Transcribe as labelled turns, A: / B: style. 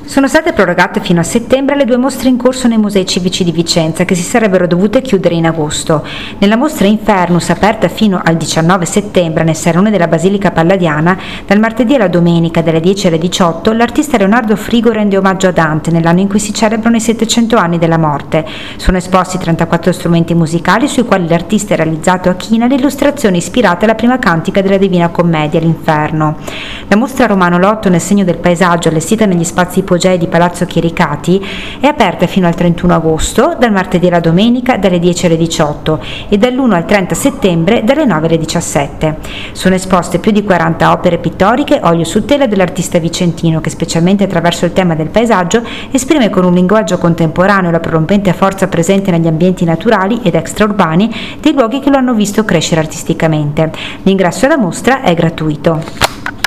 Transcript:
A: Sono state prorogate fino a settembre le 2 mostre in corso nei musei civici di Vicenza, che si sarebbero dovute chiudere in agosto. Nella mostra Infernus, aperta fino al 19 settembre nel Salone della Basilica Palladiana, dal martedì alla domenica dalle 10 alle 18, l'artista Leonardo Frigo rende omaggio a Dante nell'anno in cui si celebrano i 700 anni della morte. Sono esposti 34 strumenti musicali sui quali l'artista ha realizzato a china le illustrazioni ispirate alla prima cantica della Divina Commedia, l'Inferno. La mostra Romano Lotto nel segno del paesaggio, allestita negli spazi ipogei di Palazzo Chiericati, è aperta fino al 31 agosto, dal martedì alla domenica dalle 10 alle 18 e dall'1 al 30 settembre dalle 9 alle 17. Sono esposte più di 40 opere pittoriche olio su tela dell'artista vicentino che, specialmente attraverso il tema del paesaggio, esprime con un linguaggio contemporaneo la prorompente forza presente negli ambienti naturali ed extraurbani dei luoghi che lo hanno visto crescere artisticamente. L'ingresso alla mostra è gratuito.